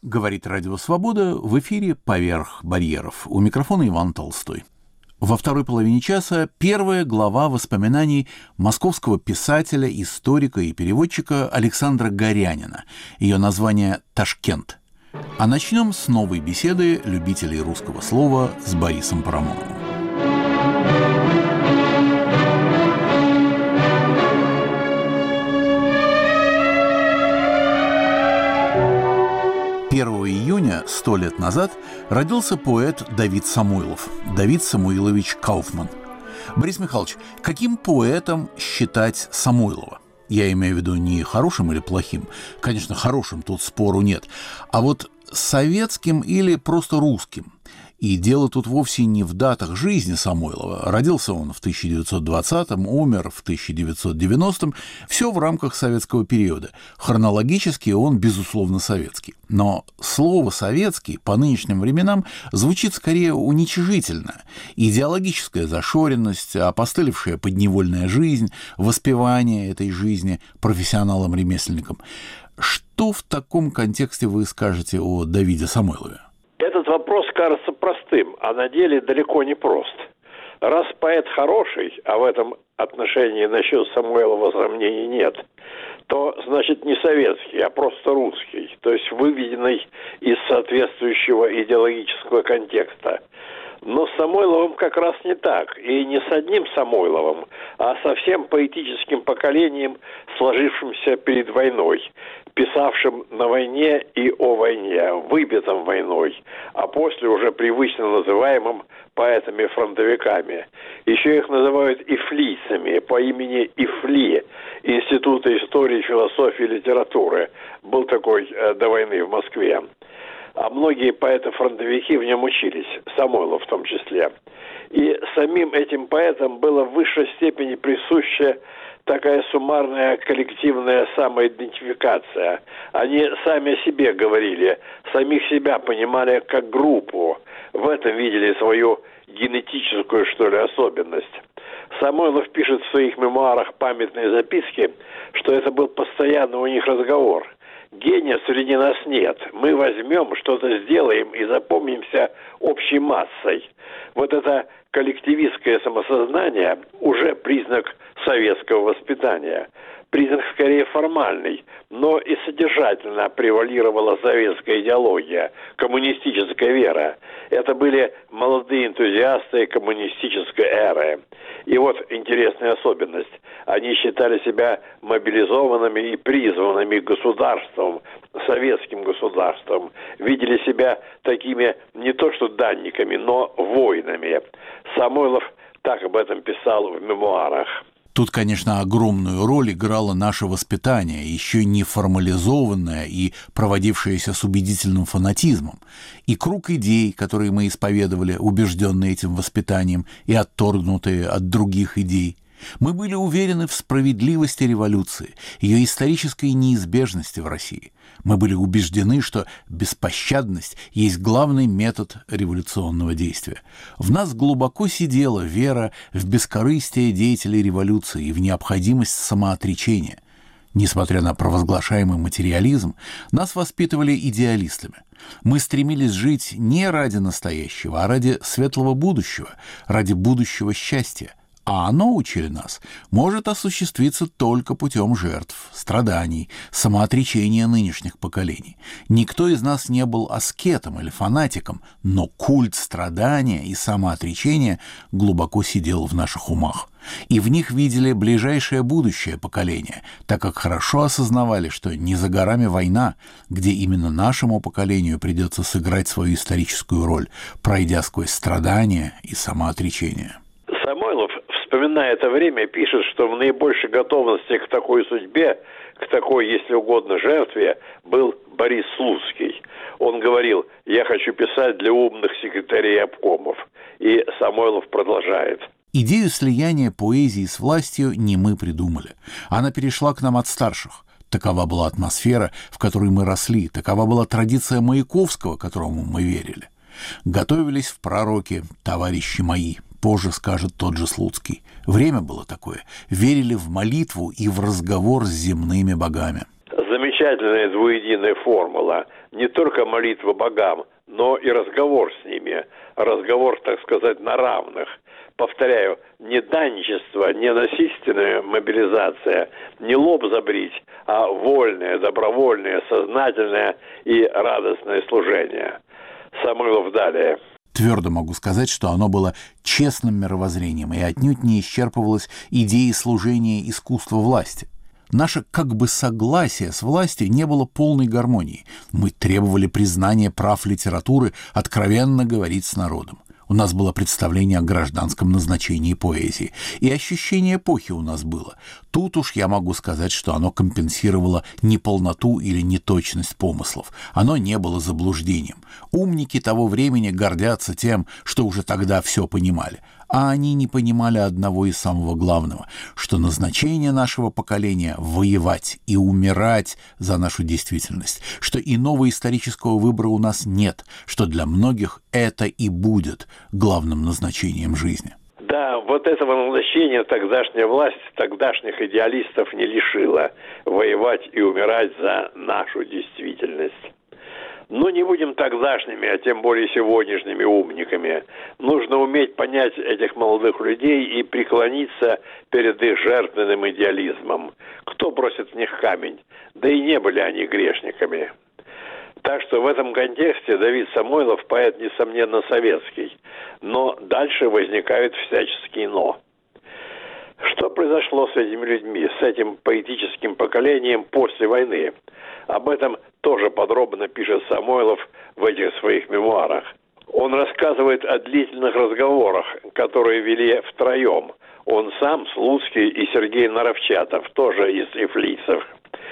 Говорит Радио Свобода, в эфире «Поверх барьеров». У микрофона Иван Толстой. Во второй половине часа первая глава воспоминаний московского писателя, историка и переводчика Александра Горянина. Ее название «Ташкент». А начнем с новой беседы любителей русского слова с Борисом Парамоновым. 1 июня 100 лет назад родился поэт Давид Самойлов, Давид Самуилович Кауфман. Борис Михайлович, каким поэтом считать Самойлова? Я имею в виду не хорошим или плохим. Конечно, хорошим, тут спору нет. А вот советским или просто русским? И дело тут вовсе не в датах жизни Самойлова. Родился он в 1920-м, умер в 1990-м. Все в рамках советского периода. Хронологически он, безусловно, советский. Но слово «советский» по нынешним временам звучит скорее уничижительно. Идеологическая зашоренность, опостылевшая подневольная жизнь, воспевание этой жизни профессионалам-ремесленникам. Что в таком контексте вы скажете о Давиде Самойлове? Этот вопрос кажется простым, а на деле далеко не прост. Раз поэт хороший, а в этом отношении насчет Самойлова сомнений нет, то, значит, не советский, а просто русский, то есть выведенный из соответствующего идеологического контекста. Но с Самойловым как раз не так, и не с одним Самойловым, а со всем поэтическим поколением, сложившимся перед войной, писавшим на войне и о войне, выбитом войной, а после уже привычно называемым поэтами-фронтовиками. Еще их называют ифлийцами по имени Ифли, Института истории, философии и литературы. Был такой до войны в Москве. А многие поэты-фронтовики в нем учились, Самойлов в том числе. И самим этим поэтам было в высшей степени присуща такая суммарная коллективная самоидентификация. Они сами о себе говорили, самих себя понимали как группу. В этом видели свою генетическую, что ли, особенность. Самойлов пишет в своих мемуарах «Памятные записки», что это был постоянный у них разговор. Гения среди нас нет. Мы возьмем, что-то сделаем и запомнимся общей массой. Вот это коллективистское самосознание уже признак советского воспитания. Признак скорее формальный, но и содержательно превалировала советская идеология, коммунистическая вера. Это были молодые энтузиасты коммунистической эры. И вот интересная особенность. Они считали себя мобилизованными и призванными государством, советским государством. Видели себя такими не то что данниками, но воинами. Самойлов так об этом писал в мемуарах. Тут, конечно, огромную роль играло наше воспитание, еще не формализованное и проводившееся с убедительным фанатизмом, и круг идей, которые мы исповедовали, убежденные этим воспитанием и отторгнутые от других идей. Мы были уверены в справедливости революции, ее исторической неизбежности в России. Мы были убеждены, что беспощадность есть главный метод революционного действия. В нас глубоко сидела вера в бескорыстие деятелей революции и в необходимость самоотречения. Несмотря на провозглашаемый материализм, нас воспитывали идеалистами. Мы стремились жить не ради настоящего, а ради светлого будущего, ради будущего счастья. А оно, учили нас, может осуществиться только путем жертв, страданий, самоотречения нынешних поколений. Никто из нас не был аскетом или фанатиком, но культ страдания и самоотречения глубоко сидел в наших умах. И в них видели ближайшее будущее поколение, так как хорошо осознавали, что не за горами война, где именно нашему поколению придется сыграть свою историческую роль, пройдя сквозь страдания и самоотречение. Самойлов, вспоминая это время, пишет, что в наибольшей готовности к такой судьбе, к такой, если угодно, жертве, был Борис Слуцкий. Он говорил: «Я хочу писать для умных секретарей обкомов». И Самойлов продолжает. Идею слияния поэзии с властью не мы придумали. Она перешла к нам от старших. Такова была атмосфера, в которой мы росли, такова была традиция Маяковского, которому мы верили. Готовились в пророки, товарищи мои, позже скажет тот же Слуцкий. Время было такое. Верили в молитву и в разговор с земными богами. Замечательная двуединая формула. не только молитва богам, но и разговор с ними. Разговор, так сказать, на равных. Повторяю, не данничество, не насильственная мобилизация, не лоб забрить, а вольное, добровольное, сознательное и радостное служение. Самойлов далее. Твердо могу сказать, что оно было честным мировоззрением и отнюдь не исчерпывалось идеей служения искусства власти. Наше как бы согласие с властью не было полной гармонии. Мы требовали признания прав литературы откровенно говорить с народом. У нас было представление о гражданском назначении поэзии. И ощущение эпохи у нас было. Тут уж я могу сказать, что оно компенсировало неполноту или неточность помыслов. Оно не было заблуждением. Умники того времени гордятся тем, что уже тогда все понимали. А они не понимали одного и самого главного, что назначение нашего поколения — воевать и умирать за нашу действительность, что иного исторического выбора у нас нет, что для многих это и будет главным назначением жизни. Да, вот этого назначения тогдашняя власть тогдашних идеалистов не лишила — воевать и умирать за нашу действительность. Но не будем тогдашними, а тем более сегодняшними умниками. Нужно уметь понять этих молодых людей и преклониться перед их жертвенным идеализмом. Кто бросит в них камень? Да и не были они грешниками. Так что в этом контексте Давид Самойлов поэт, несомненно, советский. Но дальше возникают всяческие «но». Что произошло с этими людьми, с этим поэтическим поколением после войны? Об этом тоже подробно пишет Самойлов в этих своих мемуарах. Он рассказывает о длительных разговорах, которые вели втроем. Он сам, Слуцкий и Сергей Наровчатов, тоже из ифлийцев.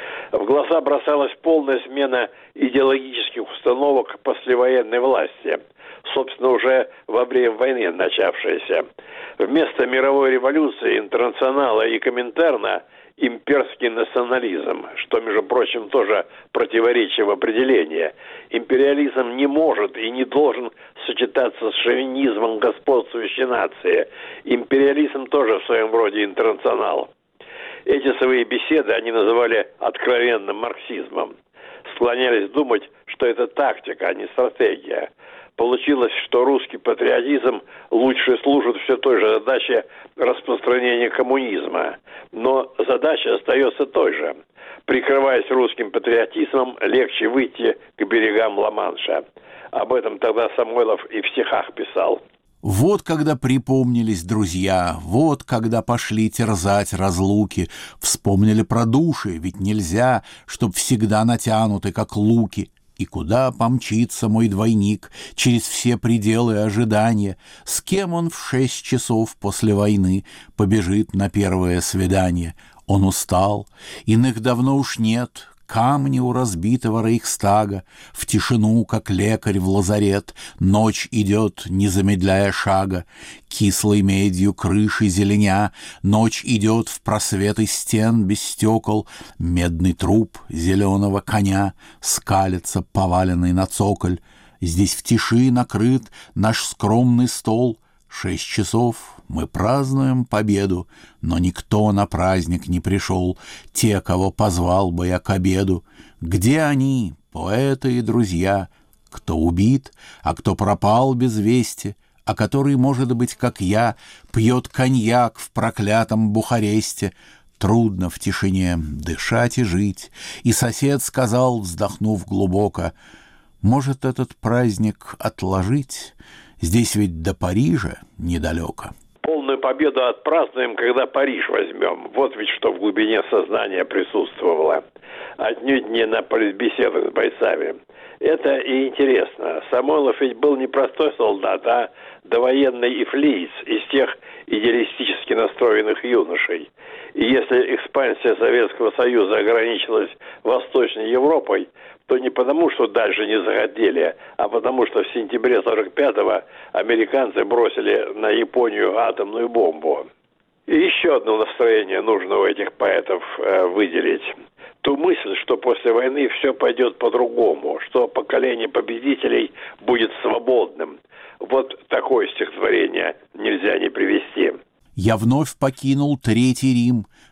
В глаза бросалась полная смена идеологических установок послевоенной власти, собственно, уже во время войны начавшейся. Вместо мировой революции, интернационала и Коминтерна имперский национализм, что, между прочим, тоже противоречие в определении. Империализм не может и не должен сочетаться с шовинизмом господствующей нации. Империализм тоже в своем роде интернационал. Эти свои беседы они называли откровенным марксизмом. Склонялись думать, что это тактика, а не стратегия. Получилось, что русский патриотизм лучше служит все той же задаче распространения коммунизма. Но задача остается той же. Прикрываясь русским патриотизмом, легче выйти к берегам Ла-Манша. Об этом тогда Самойлов и в стихах писал. Вот когда припомнились друзья, вот когда пошли терзать разлуки, вспомнили про души, ведь нельзя, чтоб всегда натянуты, как луки. И куда помчится мой двойник через все пределы ожидания? С кем он в 6 часов после войны побежит на первое свидание? Он устал, иных давно уж нет. Камни у разбитого Рейхстага, в тишину, как лекарь в лазарет, ночь идет, не замедляя шага, кислой медью крыши зеленя, ночь идет в просветы стен без стекол, медный труп зеленого коня скалится, поваленный на цоколь. Здесь в тиши накрыт наш скромный стол, 6 часов мы празднуем победу, но никто на праздник не пришел, те, кого позвал бы я к обеду. Где они, поэты и друзья, кто убит, а кто пропал без вести, а который, может быть, как я, пьет коньяк в проклятом Бухаресте? Трудно в тишине дышать и жить. И сосед сказал, вздохнув глубоко: может, этот праздник отложить? Здесь ведь до Парижа недалеко. Полную победу отпразднуем, когда Париж возьмем. Вот ведь что в глубине сознания присутствовало. Отнюдь не на политбеседах с бойцами. Это и интересно. Самойлов ведь был не простой солдат, а довоенный ифлиец из тех идеалистически настроенных юношей. И если экспансия Советского Союза ограничилась Восточной Европой, то не потому, что дальше не захотели, а потому, что в сентябре 45-го американцы бросили на Японию атомную бомбу. И еще одно настроение нужно у этих поэтов выделить. Ту мысль, что после войны все пойдет по-другому, что поколение победителей будет свободным. Вот такое стихотворение нельзя не привести. Я вновь покинул Третий Рим,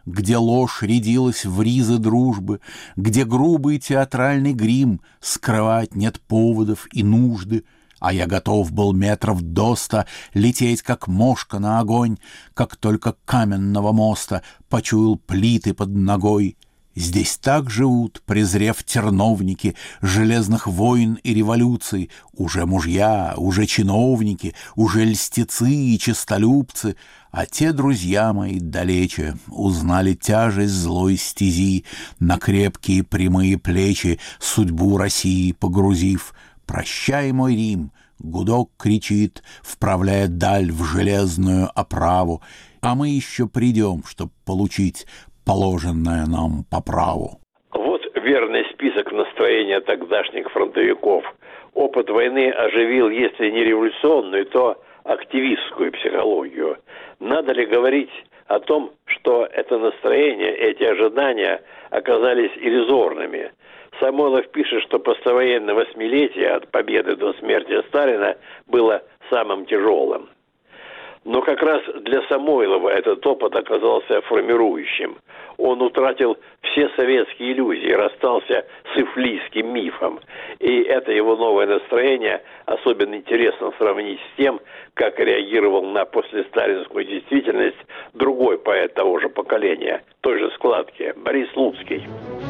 где ложь рядилась в ризы дружбы, где грубый театральный грим скрывать нет поводов и нужды, а я готов был метров до 100 лететь, как мошка на огонь, как только каменного моста почуял плиты под ногой. Здесь так живут, презрев терновники железных войн и революций, уже мужья, уже чиновники, уже льстецы и честолюбцы, а те друзья мои далече узнали тяжесть злой стези, на крепкие прямые плечи судьбу России погрузив. «Прощай, мой Рим!» — гудок кричит, вправляя даль в железную оправу, а мы еще придем, чтоб получить положенное нам по праву. Вот верный список настроения тогдашних фронтовиков. Опыт войны оживил, если не революционную, то активистскую психологию. Надо ли говорить о том, что это настроение, эти ожидания оказались иллюзорными? Самойлов пишет, что послевоенное 8-летие от победы до смерти Сталина было самым тяжелым. Но как раз для Самойлова этот опыт оказался формирующим. Он утратил все советские иллюзии, расстался с эвфлийским мифом. И это его новое настроение особенно интересно сравнить с тем, как реагировал на послесталинскую действительность другой поэт того же поколения, той же складки, Борис Слуцкий.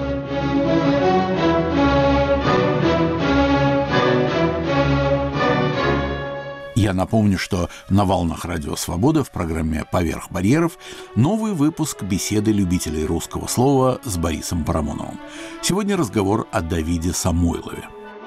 Я напомню, что на волнах Радио Свобода в программе «Поверх барьеров» новый выпуск беседы любителей русского слова с Борисом Парамоновым. Сегодня разговор о Давиде Самойлове.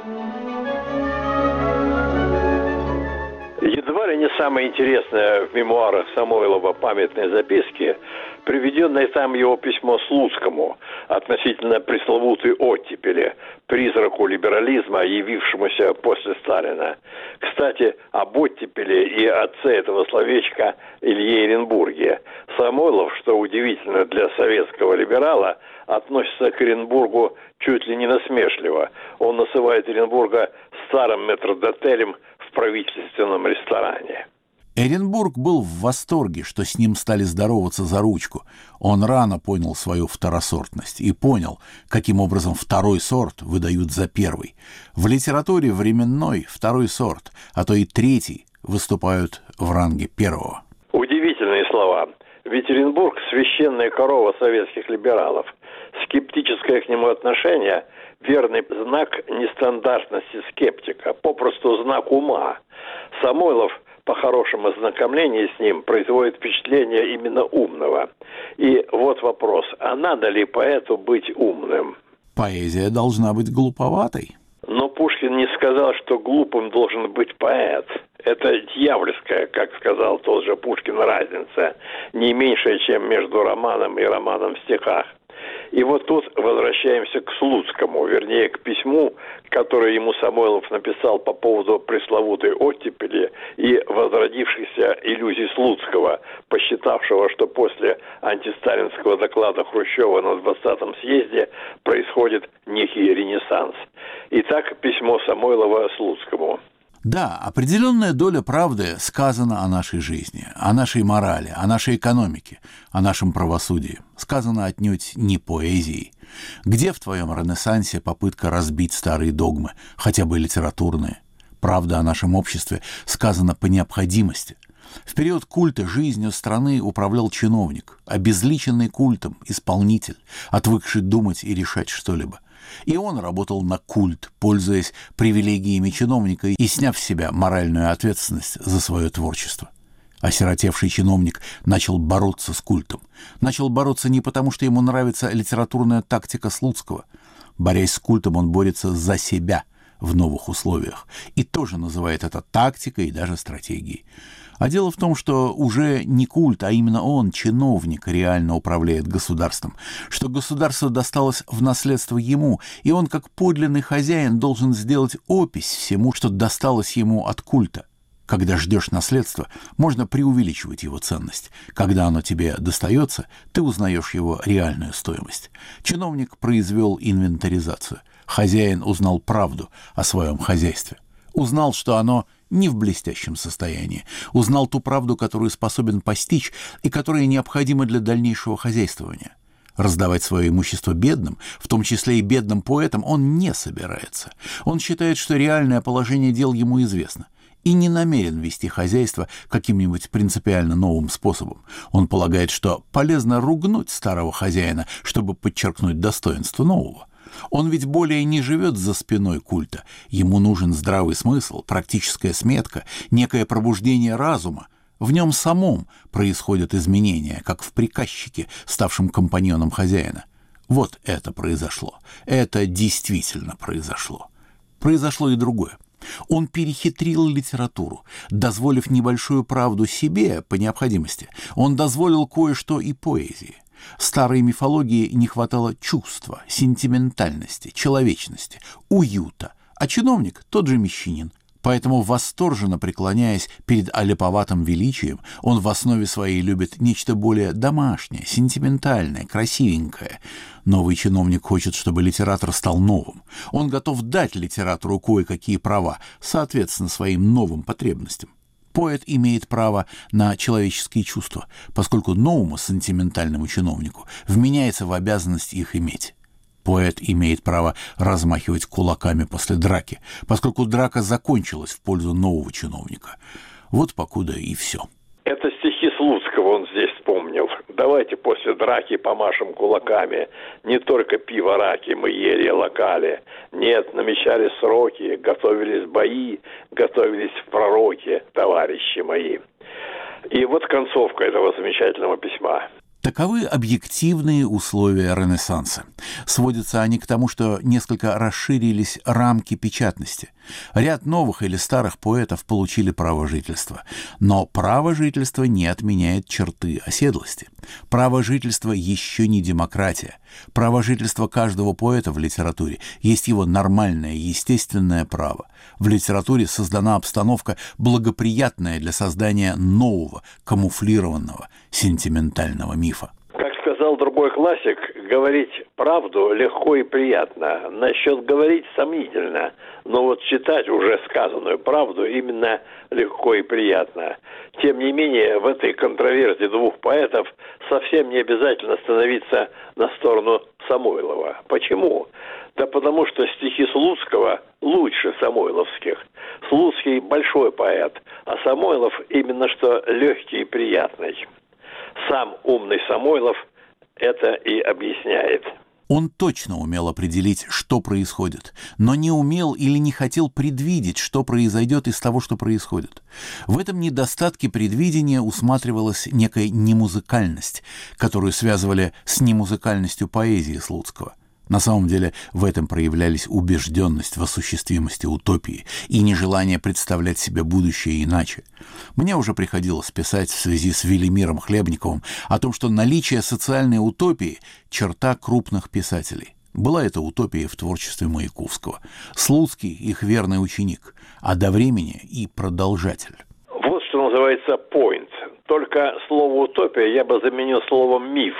Едва ли не самое интересное в мемуарах Самойлова памятной записки приведенное там его письмо Слуцкому относительно пресловутой оттепели, призраку либерализма, явившемуся после Сталина. Кстати, об оттепели и отце этого словечка Илье Эренбурге. Самойлов, что удивительно для советского либерала, относится к Эренбургу чуть ли не насмешливо. Он называет Эренбурга старым метрдотелем в правительственном ресторане. Эренбург был в восторге, что с ним стали здороваться за ручку. Он рано понял свою второсортность и понял, каким образом второй сорт выдают за первый. В литературе временной второй сорт, а то и третий, выступают в ранге первого. Удивительные слова. Ведь Эренбург – священная корова советских либералов. Скептическое к нему отношение – верный знак нестандартности скептика, попросту знак ума. Самойлов – по хорошему ознакомлению с ним производит впечатление именно умного. И вот вопрос, а надо ли поэту быть умным? Поэзия должна быть глуповатой. Но Пушкин не сказал, что глупым должен быть поэт. Это дьявольская, как сказал тот же Пушкин, разница, не меньшая, чем между романом и романом в стихах. И вот тут возвращаемся к Слуцкому, вернее, к письму, которое ему Самойлов написал по поводу пресловутой оттепели и возродившихся иллюзий Слуцкого, посчитавшего, что после антисталинского доклада Хрущева на 20-м съезде происходит некий ренессанс. Итак, письмо Самойлова Слуцкому. Да, определенная доля правды сказана о нашей жизни, о нашей морали, о нашей экономике, о нашем правосудии. Сказано отнюдь не поэзией. Где в твоем ренессансе попытка разбить старые догмы, хотя бы литературные? Правда о нашем обществе сказана по необходимости. В период культа жизнью страны управлял чиновник, обезличенный культом исполнитель, отвыкший думать и решать что-либо. И он работал на культ, пользуясь привилегиями чиновника и сняв с себя моральную ответственность за свое творчество. Осиротевший чиновник начал бороться с культом. Начал бороться не потому, что ему нравится литературная тактика Слуцкого. Борясь с культом, он борется за себя в новых условиях. И тоже называет это тактикой и даже стратегией. А дело в том, что уже не культ, а именно он, чиновник, реально управляет государством, что государство досталось в наследство ему, и он, как подлинный хозяин, должен сделать опись всему, что досталось ему от культа. Когда ждешь наследство, можно преувеличивать его ценность. Когда оно тебе достается, ты узнаешь его реальную стоимость. Чиновник произвел инвентаризацию. Хозяин узнал правду о своем хозяйстве. Узнал, что оно не в блестящем состоянии, узнал ту правду, которую способен постичь и которая необходима для дальнейшего хозяйствования. Раздавать свое имущество бедным, в том числе и бедным поэтам, он не собирается. Он считает, что реальное положение дел ему известно, и не намерен вести хозяйство каким-нибудь принципиально новым способом. Он полагает, что полезно ругнуть старого хозяина, чтобы подчеркнуть достоинство нового. Он ведь более не живет за спиной культа. Ему нужен здравый смысл, практическая сметка, некое пробуждение разума. В нем самом происходят изменения, как в приказчике, ставшем компаньоном хозяина. Вот это произошло. Это действительно произошло. Произошло и другое. Он перехитрил литературу, дозволив небольшую правду себе по необходимости. Он дозволил кое-что и поэзии. Старой мифологии не хватало чувства, сентиментальности, человечности, уюта, а чиновник — тот же мещанин. Поэтому, восторженно преклоняясь перед аляповатым величием, он в основе своей любит нечто более домашнее, сентиментальное, красивенькое. Новый чиновник хочет, чтобы литератор стал новым. Он готов дать литератору кое-какие права, соответственно своим новым потребностям. Поэт имеет право на человеческие чувства, поскольку новому сентиментальному чиновнику вменяется в обязанность их иметь. Поэт имеет право размахивать кулаками после драки, поскольку драка закончилась в пользу нового чиновника. Вот покуда и все. Это стихи Слуцкого он здесь вспомнил. Давайте после драки помашем кулаками. Не только пиво, раки мы ели и локали. Нет, намечались сроки, готовились бои, готовились в пророки, товарищи мои. И вот концовка этого замечательного письма. Таковы объективные условия Ренессанса. Сводятся они к тому, что несколько расширились рамки печатности. Ряд новых или старых поэтов получили право жительства. Но право жительства не отменяет черты оседлости. Право жительства еще не демократия. Право жительства каждого поэта в литературе есть его нормальное, естественное право. В литературе создана обстановка, благоприятная для создания нового, камуфлированного, сентиментального мифа. Как сказал другой классик, говорить правду легко и приятно. Насчет говорить сомнительно, но вот читать уже сказанную правду именно легко и приятно. Тем не менее, в этой контроверсии двух поэтов совсем не обязательно становиться на сторону Самойлова. Почему? Да потому что стихи Слуцкого лучше самойловских. Слуцкий большой поэт, а Самойлов именно что легкий и приятный. Сам умный Самойлов это и объясняет. Он точно умел определить, что происходит, но не умел или не хотел предвидеть, что произойдет из того, что происходит. В этом недостатке предвидения усматривалась некая немузыкальность, которую связывали с немузыкальностью поэзии Слуцкого. На самом деле в этом проявлялись убежденность в осуществимости утопии и нежелание представлять себе будущее иначе. Мне уже приходилось писать в связи с Велимиром Хлебниковым о том, что наличие социальной утопии – черта крупных писателей. Была это утопия в творчестве Маяковского. Слуцкий – их верный ученик, а до времени и продолжатель. Вот что называется point. Только слово «утопия» я бы заменил словом «миф».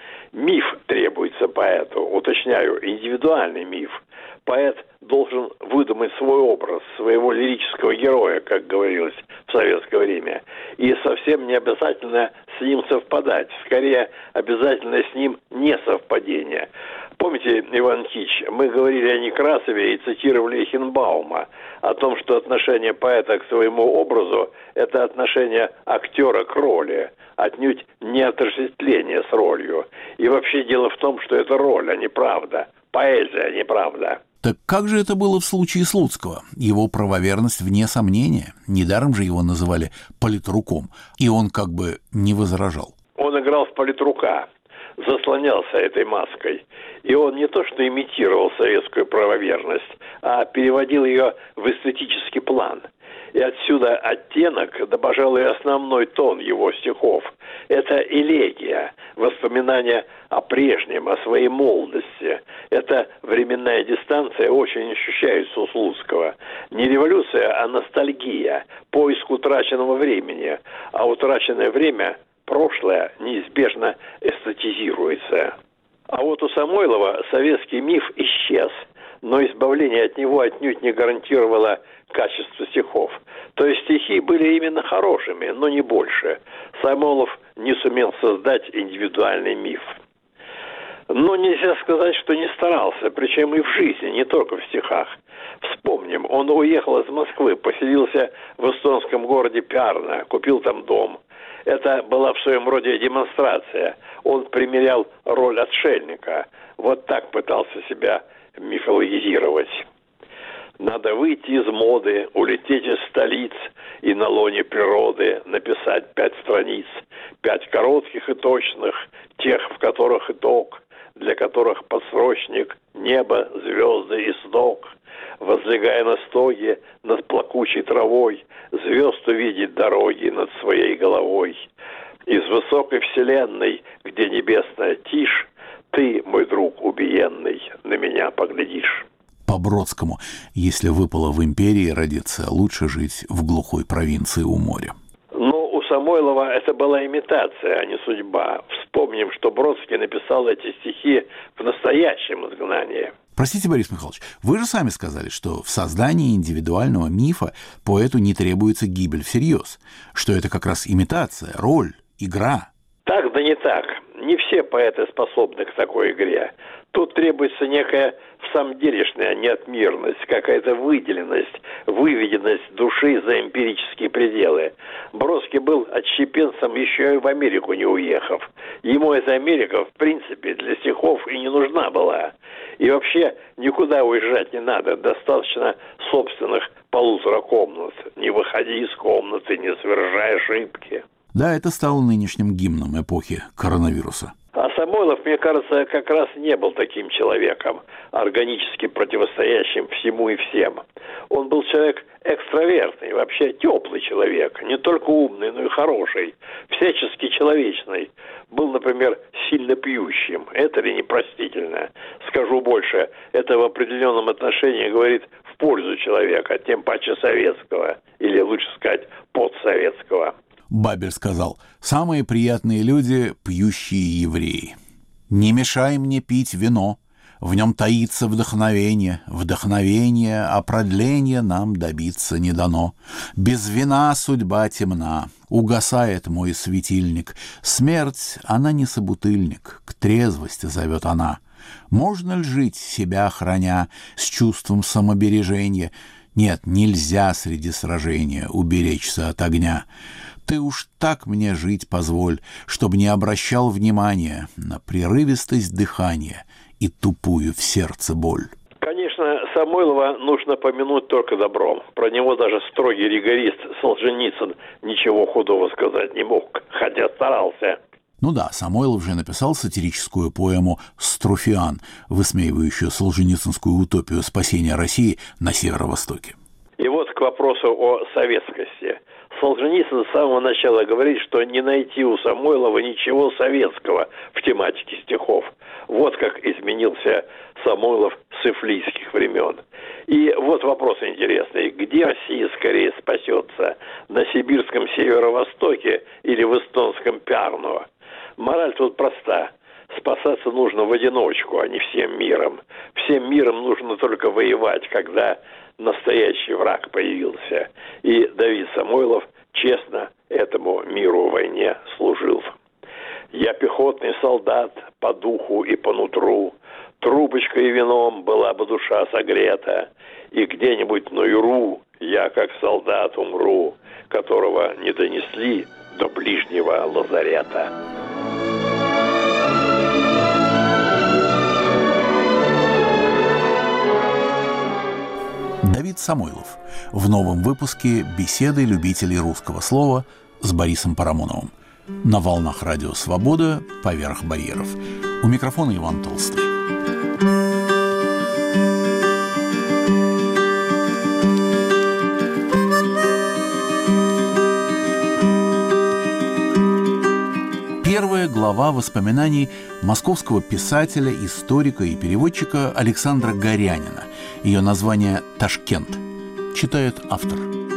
Миф требуется поэту, уточняю, индивидуальный миф. Поэт должен выдумать свой образ, своего лирического героя, как говорилось в советское время. И совсем не обязательно с ним совпадать, скорее обязательно с ним несовпадение. Помните, Иван Кич, мы говорили о Некрасове и цитировали Эйхенбаума о том, что отношение поэта к своему образу – это отношение актера к роли, отнюдь не отождествление с ролью. И вообще дело в том, что это роль, а не правда. Поэзия, а не правда. Так как же это было в случае Слуцкого? Его правоверность вне сомнения. Недаром же его называли политруком. И он как бы не возражал. Он играл в политрука, заслонялся этой маской. И он не то что имитировал советскую правоверность, а переводил ее в эстетический план. И отсюда оттенок, да, пожалуй, основной тон его стихов. Это элегия, воспоминания о прежнем, о своей молодости. Эта временная дистанция очень ощущается у Слуцкого. Не революция, а ностальгия, поиск утраченного времени. А утраченное время, прошлое, неизбежно эстетизируется. А вот у Самойлова советский миф исчез. но избавление от него отнюдь не гарантировало качество стихов. То есть стихи были именно хорошими, но не больше. Самойлов не сумел создать индивидуальный миф. Но нельзя сказать, что не старался, причем и в жизни, не только в стихах. Вспомним, он уехал из Москвы, поселился в эстонском городе Пярна, купил там дом. Это была в своем роде демонстрация. Он примерял роль отшельника. Вот так пытался себя мифологизировать. Надо выйти из моды, улететь из столиц и на лоне природы написать 5 страниц. 5 коротких и точных, тех, в которых итог, для которых подсрочник, небо, звезды и сног. Возлегая на стоге над плакучей травой, звезд увидеть дороги над своей головой. Из высокой вселенной, где небесная тишь, ты, мой друг убиенный, на меня поглядишь. По Бродскому: если выпало в империи родиться, лучше жить в глухой провинции у моря. Но у Самойлова это была имитация, а не судьба. Вспомним, что Бродский написал эти стихи в настоящем изгнании. Простите, Борис Михайлович, вы же сами сказали, что в создании индивидуального мифа поэту не требуется гибель всерьез, что это как раз имитация, роль, игра. Так да не так. Не все поэты способны к такой игре. Тут требуется некая всамделишная неотмирность, какая-то выделенность, выведенность души за эмпирические пределы. Бродский был отщепенцем, еще и в Америку не уехав. Ему эта Америка, в принципе, для стихов и не нужна была. И вообще никуда уезжать не надо, достаточно собственных 1,5 комнат. Не выходи из комнаты, не совершай ошибки. Да, это стало нынешним гимном эпохи коронавируса. А Самойлов, мне кажется, как раз не был таким человеком, органически противостоящим всему и всем. Он был человек экстравертный, вообще теплый человек, не только умный, но и хороший, всячески человечный. Был, например, сильно пьющим. Это ли непростительно? Скажу больше, это в определенном отношении говорит в пользу человека, тем паче советского, или лучше сказать, подсоветского. Бабель сказал: «Самые приятные люди – пьющие евреи. Не мешай мне пить вино, в нем таится вдохновение, а продления нам добиться не дано. Без вина судьба темна, угасает мой светильник. Смерть, она не собутыльник, к трезвости зовет она. Можно ли жить, себя храня, с чувством самобережения? Нет, нельзя среди сражения уберечься от огня. Ты уж так мне жить позволь, чтобы не обращал внимания на прерывистость дыхания и тупую в сердце боль». Конечно, Самойлова нужно помянуть только добром. Про него даже строгий ригорист Солженицын ничего худого сказать не мог, хотя старался. Ну да, Самойлов же написал сатирическую поэму «Струфиан», высмеивающую солженицынскую утопию спасения России на Северо-Востоке. И вот к вопросу о советскости. Солженицын с самого начала говорит, что не найти у Самойлова ничего советского в тематике стихов. Вот как изменился Самойлов с эфлийских времен. И вот вопрос интересный. Где Россия скорее спасется? На сибирском северо-востоке или в эстонском Пярну? Мораль тут проста. Спасаться нужно в одиночку, а не всем миром. Всем миром нужно только воевать, когда настоящий враг появился. И Давид Самойлов честно этому миру в войне служил. Я пехотный солдат по духу и по нутру. Трубочкой и вином была бы душа согрета. И где-нибудь на Юру я, как солдат, умру, которого не донесли до ближнего лазарета. Давид Самойлов. В новом выпуске «Беседы любителей русского слова» с Борисом Парамоновым. На волнах Радио Свобода «Поверх барьеров». У микрофона Иван Толстой. Первая глава воспоминаний московского писателя, историка и переводчика Александра Горянина. Ее название «Ташкент». Читает автор.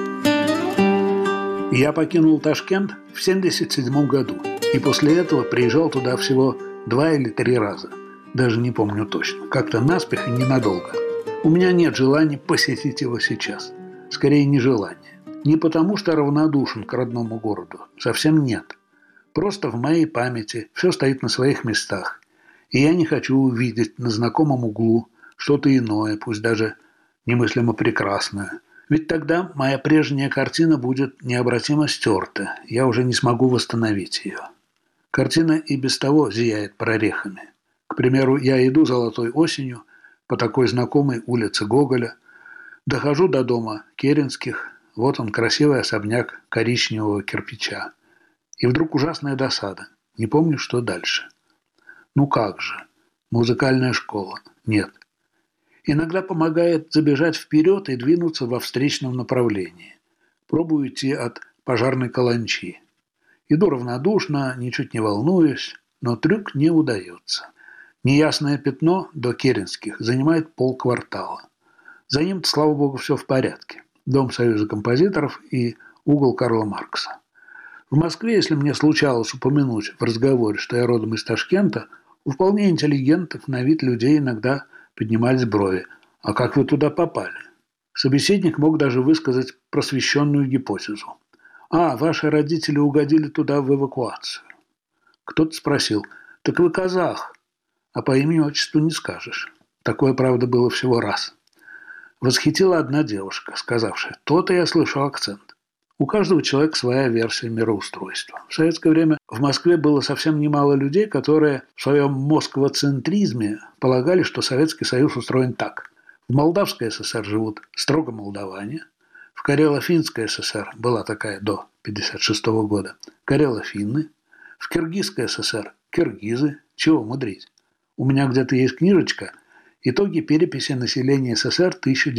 Я покинул Ташкент в 1977 году. И после этого приезжал туда всего 2 или 3 раза. Даже не помню точно. Как-то наспех и ненадолго. У меня нет желания посетить его сейчас. Скорее, нежелание. Не потому, что равнодушен к родному городу. Совсем нет. Просто в моей памяти все стоит на своих местах. И я не хочу увидеть на знакомом углу что-то иное, пусть даже немыслимо прекрасное. Ведь тогда моя прежняя картина будет необратимо стерта. Я уже не смогу восстановить ее. Картина и без того зияет прорехами. К примеру, я иду золотой осенью по такой знакомой улице Гоголя, дохожу до дома Керенских, вот он, красивый особняк коричневого кирпича. И вдруг ужасная досада. Не помню, что дальше. Ну как же? Музыкальная школа? Нет. Иногда помогает забежать вперед и двинуться во встречном направлении. Пробую идти от пожарной каланчи. Иду равнодушно, ничуть не волнуюсь, но трюк не удается. Неясное пятно до Керенских занимает полквартала. За ним, слава богу, все в порядке. Дом Союза композиторов и угол Карла Маркса. В Москве, если мне случалось упомянуть в разговоре, что я родом из Ташкента, у вполне интеллигентных на вид людей иногда поднимались брови. А как вы туда попали? Собеседник мог даже высказать просвещенную гипотезу. А, ваши родители угодили туда в эвакуацию. Кто-то спросил, так вы казах, а по имени-отчеству не скажешь. Такое, правда, было всего раз. Восхитила одна девушка, сказавшая, то-то я слышу акцент. У каждого человека своя версия мироустройства. В советское время в Москве было совсем немало людей, которые в своем москвоцентризме полагали, что Советский Союз устроен так. В Молдавской ССР живут строго молдаване, в Карело-Финской ССР была такая до 1956 года, карело-финны, в Киргизской ССР киргизы, чего мудрить. У меня где-то есть книжечка «Итоги переписи населения СССР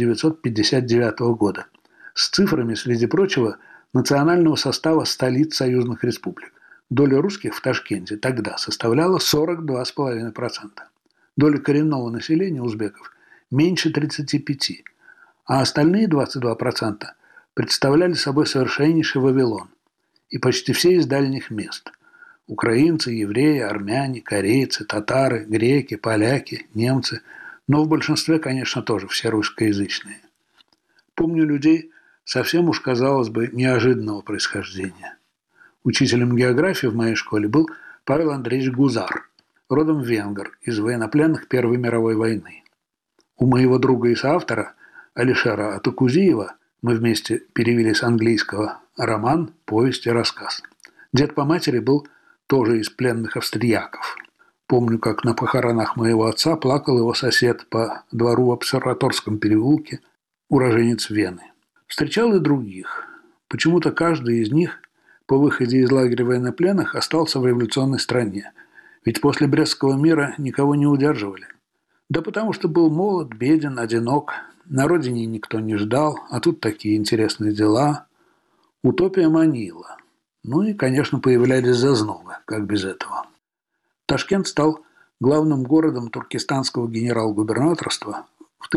1959 года» с цифрами, среди прочего, национального состава столиц союзных республик. Доля русских в Ташкенте тогда составляла 42,5%. Доля коренного населения узбеков меньше 35%, а остальные 22% представляли собой совершеннейший Вавилон. И почти все из дальних мест. Украинцы, евреи, армяне, корейцы, татары, греки, поляки, немцы. Но в большинстве, конечно, тоже все русскоязычные. Помню людей совсем уж, казалось бы, неожиданного происхождения. Учителем географии в моей школе был Павел Андреевич Гузар, родом венгр, из военнопленных Первой мировой войны. У моего друга и соавтора Алишера Атакузиева мы вместе перевели с английского роман, повесть и рассказ. Дед по матери был тоже из пленных австрияков. Помню, как на похоронах моего отца плакал его сосед по двору в Обсерваторском переулке, уроженец Вены. Встречал и других. Почему-то каждый из них по выходе из лагеря военнопленных остался в революционной стране. Ведь после Брестского мира никого не удерживали. Да потому что был молод, беден, одинок. На родине никто не ждал, а тут такие интересные дела. Утопия манила. Ну и, конечно, появлялись зазнобы, как без этого. Ташкент стал главным городом туркестанского генерал-губернаторства в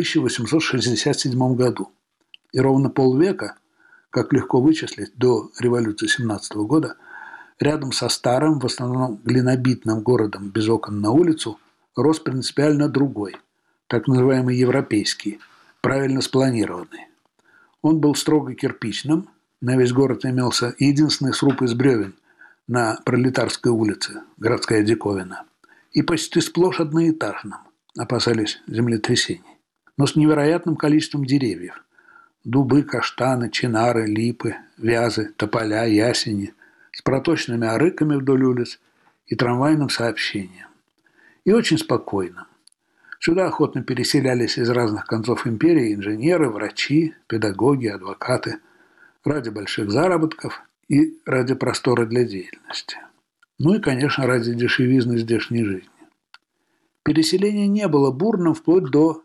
1867 году. И ровно полвека, как легко вычислить, до революции 17 года, рядом со старым, в основном глинобитным городом без окон на улицу, рос принципиально другой, так называемый европейский, правильно спланированный. Он был строго кирпичным, на весь город имелся единственный сруб из бревен на Пролетарской улице, городская диковина, и почти сплошь одноэтажным, опасались землетрясений, но с невероятным количеством деревьев. Дубы, каштаны, чинары, липы, вязы, тополя, ясени, с проточными арыками вдоль улиц и трамвайным сообщением. И очень спокойным. Сюда охотно переселялись из разных концов империи инженеры, врачи, педагоги, адвокаты ради больших заработков и ради простора для деятельности. Ну и, конечно, ради дешевизны здешней жизни. Переселение не было бурным вплоть до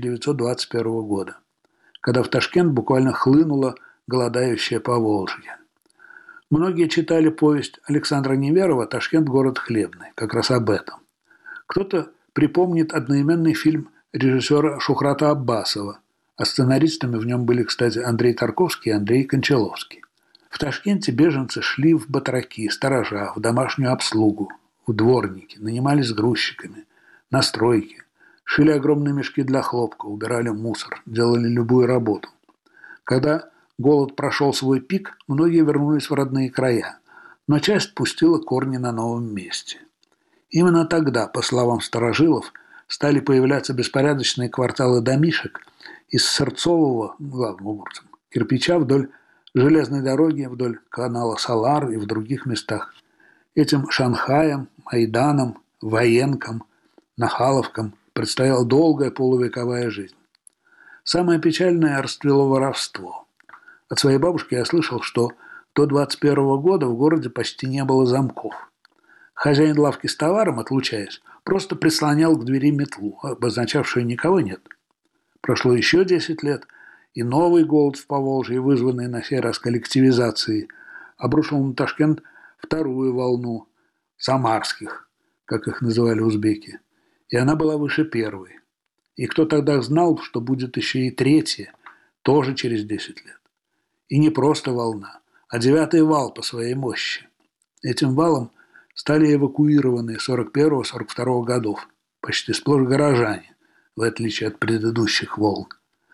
1921 года, когда в Ташкент буквально хлынуло голодающее Поволжье. Многие читали повесть Александра Неверова «Ташкент – город хлебный», как раз об этом. Кто-то припомнит одноименный фильм режиссера Шухрата Аббасова, а сценаристами в нем были, кстати, Андрей Тарковский и Андрей Кончаловский. В Ташкенте беженцы шли в батраки, сторожа, в домашнюю обслугу, в дворники, нанимались грузчиками, на стройки, Шили огромные мешки для хлопка, убирали мусор, делали любую работу. Когда голод прошел свой пик, многие вернулись в родные края, но часть пустила корни на новом месте. Именно тогда, по словам старожилов, стали появляться беспорядочные кварталы домишек из сырцового, главным образом, кирпича вдоль железной дороги, вдоль канала Салар и в других местах. Этим Шанхаем, Майданом, Военкам, Нахаловкам предстояла долгая полувековая жизнь. Самое печальное – расцвело воровство. От своей бабушки я слышал, что до 21 года в городе почти не было замков. Хозяин лавки с товаром, отлучаясь, просто прислонял к двери метлу, обозначавшую «никого нет». Прошло еще 10 лет, и новый голод в Поволжье, вызванный на сей раз коллективизацией, обрушил на Ташкент вторую волну самарских, как их называли узбеки, и она была выше первой. И кто тогда знал, что будет еще и третья, тоже через 10 лет. И не просто волна, а 9-й вал по своей мощи. Этим валом стали эвакуированы 41-42 годов, почти сплошь горожане, в отличие от предыдущих волн.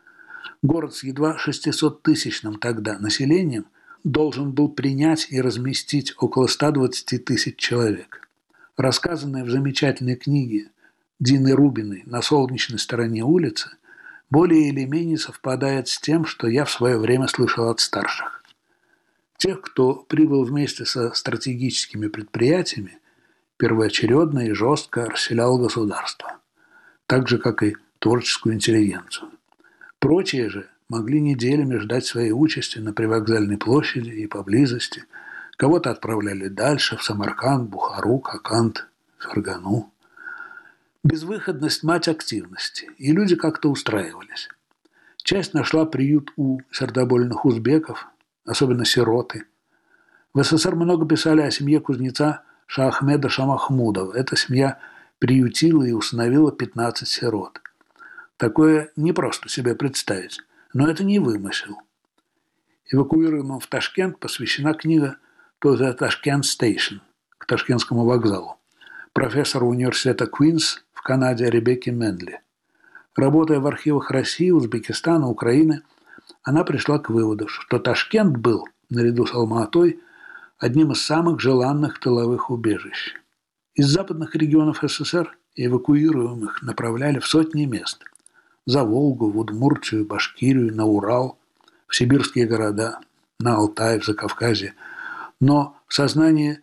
Город с едва 600-тысячным тогда населением должен был принять и разместить около 120 тысяч человек. Рассказанное в замечательной книге Дины Рубиной «На солнечной стороне улицы» более или менее совпадает с тем, что я в свое время слышал от старших. Тех, кто прибыл вместе со стратегическими предприятиями, первоочередно и жестко расселял государство, так же, как и творческую интеллигенцию. Прочие же могли неделями ждать своей участи на привокзальной площади и поблизости. Кого-то отправляли дальше, в Самарканд, Бухару, Коканд, Фергану. Безвыходность – мать активности, и люди как-то устраивались. Часть нашла приют у сердобольных узбеков, особенно сироты. В СССР много писали о семье кузнеца Шахмеда Шамахмудова. Эта семья приютила и усыновила 15 сирот. Такое не просто себе представить, но это не вымысел. Эвакуированным в Ташкент посвящена книга «To the Tashkent Station» – к Ташкентскому вокзалу профессора университета Квинс в Канаде Ребекки Мендли. Работая в архивах России, Узбекистана, Украины, она пришла к выводу, что Ташкент был, наряду с Алма-Атой, одним из самых желанных тыловых убежищ. Из западных регионов СССР эвакуируемых направляли в сотни мест – за Волгу, в Удмуртию, Башкирию, на Урал, в сибирские города, на Алтай, в Закавказье. Но в сознании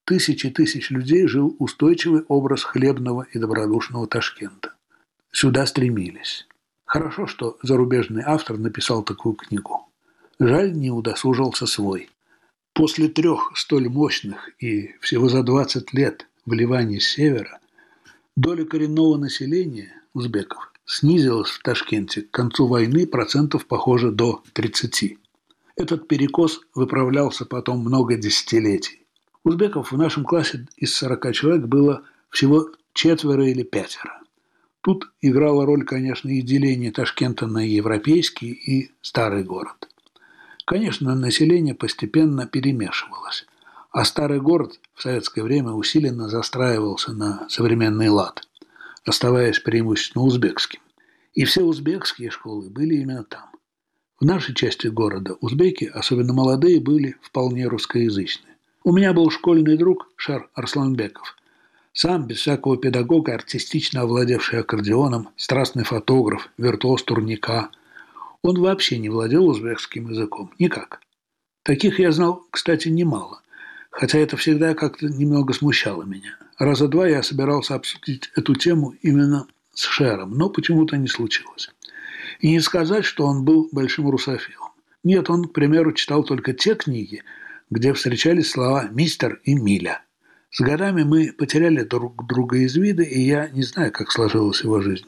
тысяч людей жил устойчивый образ хлебного и добродушного Ташкента. Сюда стремились. Хорошо, что зарубежный автор написал такую книгу. Жаль, не удосужился свой. После 3 столь мощных и всего за 20 лет вливаний с севера доля коренного населения, узбеков, снизилась в Ташкенте к концу войны процентов, похоже, до 30. Этот перекос выправлялся потом много десятилетий. Узбеков в нашем классе из 40 человек было всего 4 или 5. Тут играла роль, конечно, и деление Ташкента на европейский и старый город. Конечно, население постепенно перемешивалось, а старый город в советское время усиленно застраивался на современный лад, оставаясь преимущественно узбекским. И все узбекские школы были именно там. В нашей части города узбеки, особенно молодые, были вполне русскоязычные. У меня был школьный друг Шар Арсланбеков, сам без всякого педагога, артистично овладевший аккордеоном, страстный фотограф, виртуоз турника. Он вообще не владел узбекским языком. Никак. Таких я знал, кстати, немало. Хотя это всегда как-то немного смущало меня. Раза 2 я собирался обсудить эту тему именно с Шером, но почему-то не случилось. И не сказать, что он был большим русофилом. Нет, он, к примеру, читал только те книги, где встречались слова «мистер» и «миля». С годами мы потеряли друг друга из вида, и я не знаю, как сложилась его жизнь.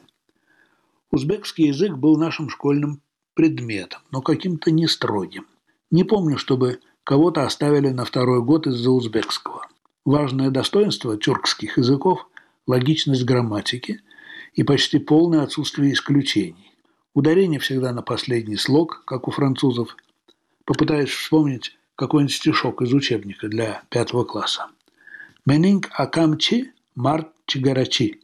Узбекский язык был нашим школьным предметом, но каким-то не строгим. Не помню, чтобы кого-то оставили на 2-й год из-за узбекского. Важное достоинство тюркских языков – логичность грамматики и почти полное отсутствие исключений. Ударение всегда на последний слог, как у французов. Попытаюсь вспомнить какой-нибудь стишок из учебника для 5 класса. «Менинг акамчи март чигарачи».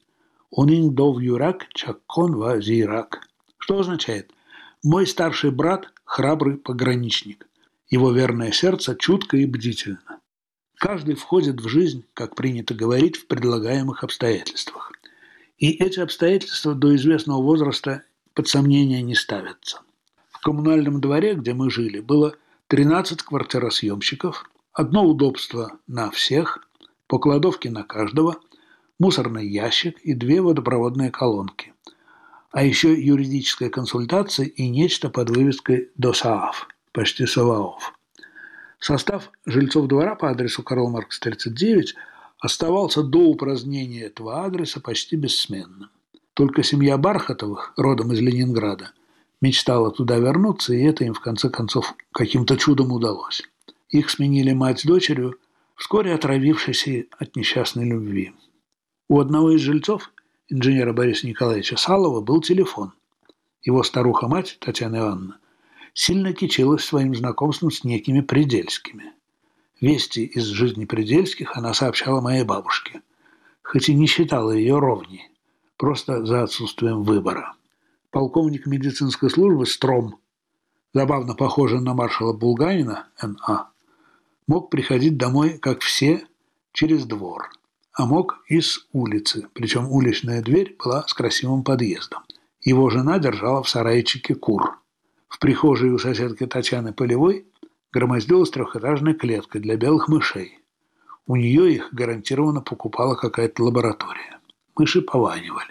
«Онин дов юрак, чаккон ва зирак», что означает «мой старший брат – храбрый пограничник, его верное сердце чутко и бдительно». Каждый входит в жизнь, как принято говорить, в предлагаемых обстоятельствах. И эти обстоятельства до известного возраста под сомнение не ставятся. В коммунальном дворе, где мы жили, было 13 квартиросъемщиков, одно удобство на всех, по кладовке на каждого, мусорный ящик и 2 водопроводные колонки. А еще юридическая консультация и нечто под вывеской «ДОСААФ», почти САВАОФ. Состав жильцов двора по адресу Карла Маркса, 39 оставался до упразднения этого адреса почти бессменным. Только семья Бархатовых, родом из Ленинграда, мечтала туда вернуться, и это им в конце концов каким-то чудом удалось. Их сменили мать с дочерью, вскоре отравившейся от несчастной любви. У одного из жильцов, инженера Бориса Николаевича Салова, был телефон. Его старуха-мать, Татьяна Ивановна, сильно кичилась своим знакомством с некими Предельскими. Вести из жизни Предельских она сообщала моей бабушке, хоть и не считала ее ровней, просто за отсутствием выбора. Полковник медицинской службы Стром, забавно похожий на маршала Булганина, Н.А., мог приходить домой, как все, через двор, а мог и с улицы, причем уличная дверь была с красивым подъездом. Его жена держала в сарайчике кур. В прихожей у соседки Татьяны Полевой громоздилась 3-этажная клетка для белых мышей. У нее их гарантированно покупала какая-то лаборатория. Мыши пованивали.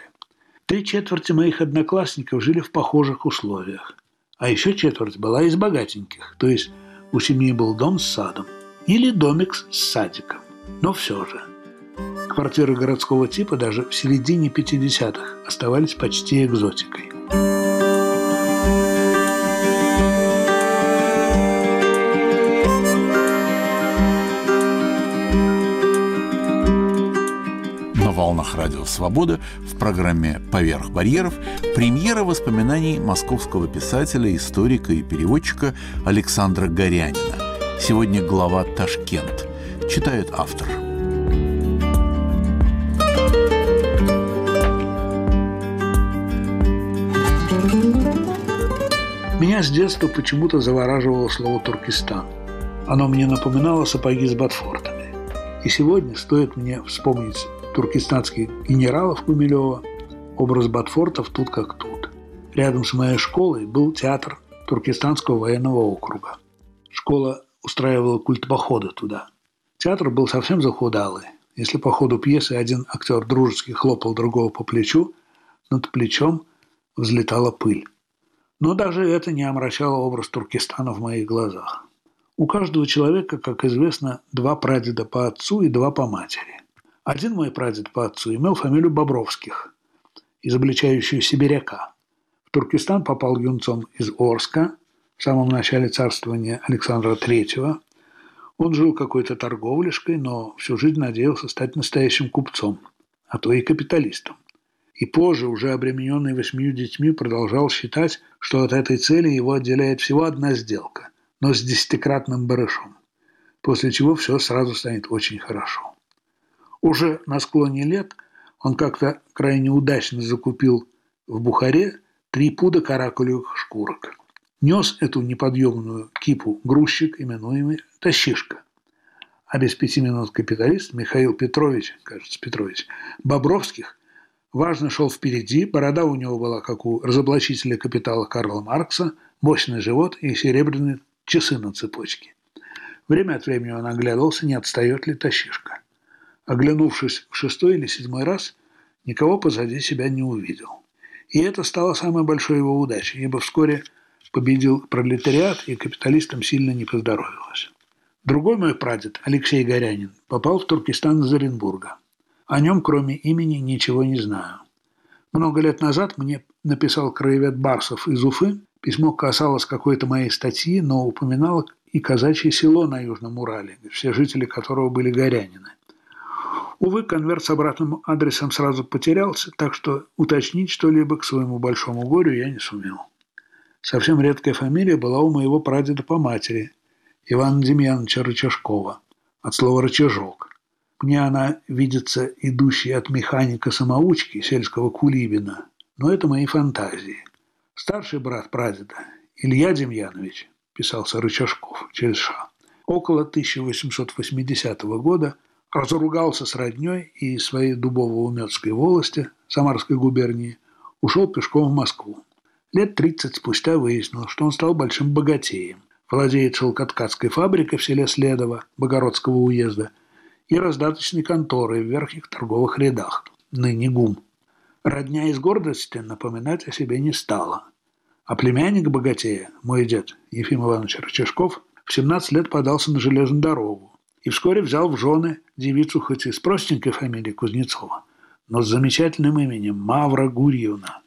3/4 моих одноклассников жили в похожих условиях, а еще 1/4 была из богатеньких, то есть у семьи был дом с садом или домик с садиком. Но все же. Квартиры городского типа даже в середине 50-х оставались почти экзотикой. На волнах радио «Свобода» в программе «Поверх барьеров» премьера воспоминаний московского писателя, историка и переводчика Александра Горянина. Сегодня глава «Ташкент». Читает автор. Меня с детства почему-то завораживало слово «Туркестан». Оно мне напоминало сапоги с ботфортами. И сегодня стоит мне вспомнить туркестанских генералов Гумилева, образ ботфортов тут как тут. Рядом с моей школой был театр Туркестанского военного округа. Школа устраивала культ похода туда. Театр был совсем захудалый. Если по ходу пьесы один актер дружески хлопал другого по плечу, над плечом взлетала пыль. Но даже это не омрачало образ Туркестана в моих глазах. У каждого человека, как известно, 2 прадеда по отцу и 2 по матери. Один мой прадед по отцу имел фамилию Бобровских, изобличающую сибиряка. В Туркестан попал юнцом из Орска в самом начале царствования Александра III. Он жил какой-то торговляшкой, но всю жизнь надеялся стать настоящим купцом, а то и капиталистом. И позже, уже обремененный 8 детьми, продолжал считать, что от этой цели его отделяет всего одна сделка, но с 10-кратным барышом, после чего все сразу станет очень хорошо. Уже на склоне лет он как-то крайне удачно закупил в Бухаре 3 пуда каракулевых шкурок. Нес эту неподъемную кипу грузчик, именуемый Тащишка. А без 5 минут капиталист Михаил Петрович, Бобровских, важно шел впереди, борода у него была, как у разоблачителя капитала Карла Маркса, мощный живот и серебряные часы на цепочке. Время от времени он оглядывался, не отстает ли Тащишка. Оглянувшись в 6-й или 7-й раз, никого позади себя не увидел. И это стало самой большой его удачей, ибо вскоре победил пролетариат, и капиталистам сильно не поздоровилось. Другой мой прадед, Алексей Горянин, попал в Туркестан из Оренбурга. О нем, кроме имени, ничего не знаю. Много лет назад мне написал краевед Барсов из Уфы. Письмо касалось какой-то моей статьи, но упоминало и казачье село на Южном Урале, все жители которого были горянины. Увы, конверт с обратным адресом сразу потерялся, так что уточнить что-либо к своему большому горю я не сумел. Совсем редкая фамилия была у моего прадеда по матери, Ивана Демьяновича Рычажкова, от слова «рычажок». Мне она видится идущей от механика-самоучки сельского Кулибина, но это мои фантазии. Старший брат прадеда, Илья Демьянович, писался Рычажков через Ш, около 1880 года разругался с родней и из своей Дубово-Умёцкой волости Самарской губернии ушел пешком в Москву. Лет 30 спустя выяснилось, что он стал большим богатеем, владеет шелкоткацкой фабрикой в селе Следово Богородского уезда и раздаточной конторой в верхних торговых рядах, ныне ГУМ. Родня из гордости напоминать о себе не стала. А племянник богатея, мой дед Ефим Иванович Рычажков, в 17 лет подался на железную дорогу и вскоре взял в жены девицу хоть и с простенькой фамилией Кузнецова, но с замечательным именем Мавра Гурьевна.